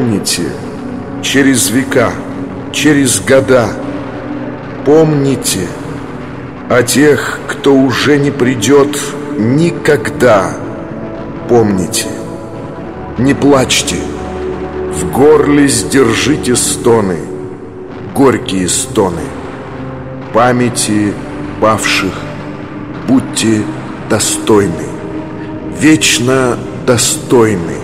помните, через века, через года. Помните о тех, кто уже не придет никогда. Помните, не плачьте, в горле сдержите стоны, горькие стоны. Памяти павших будьте достойны, вечно достойны.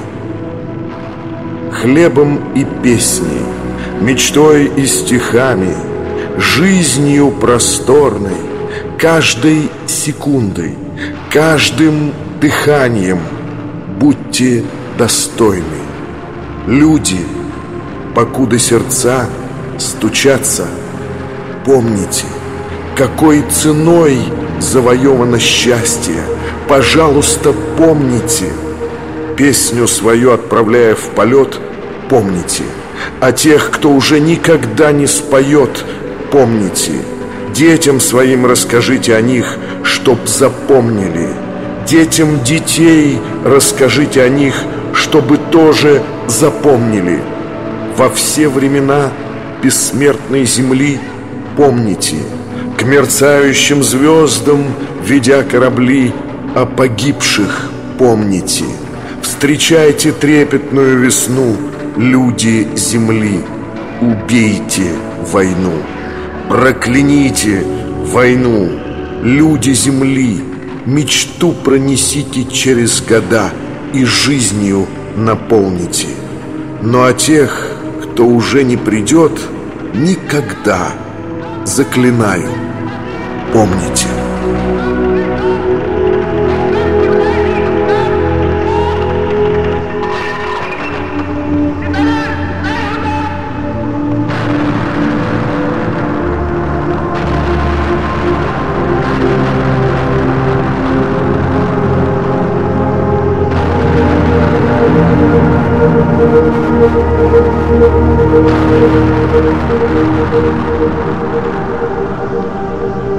Хлебом и песней, мечтой и стихами, жизнью просторной, каждой секундой, каждым дыханием будьте достойны. Люди, покуда сердца стучатся, помните, какой ценой завоевано счастье. Пожалуйста, помните. Песню свою отправляя в полет, помните. О тех, кто уже никогда не споет, помните. Детям своим расскажите о них, чтоб запомнили. Детям детей расскажите о них, чтобы тоже запомнили. Во все времена бессмертной земли помните. К мерцающим звездам, ведя корабли, о погибших помните. Встречайте трепетную весну, люди земли. Убейте войну, прокляните войну, люди земли. Мечту пронесите через года и жизнью наполните. Но о тех, кто уже не придет никогда, заклинаю, помните.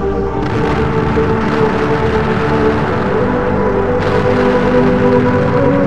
Thank you.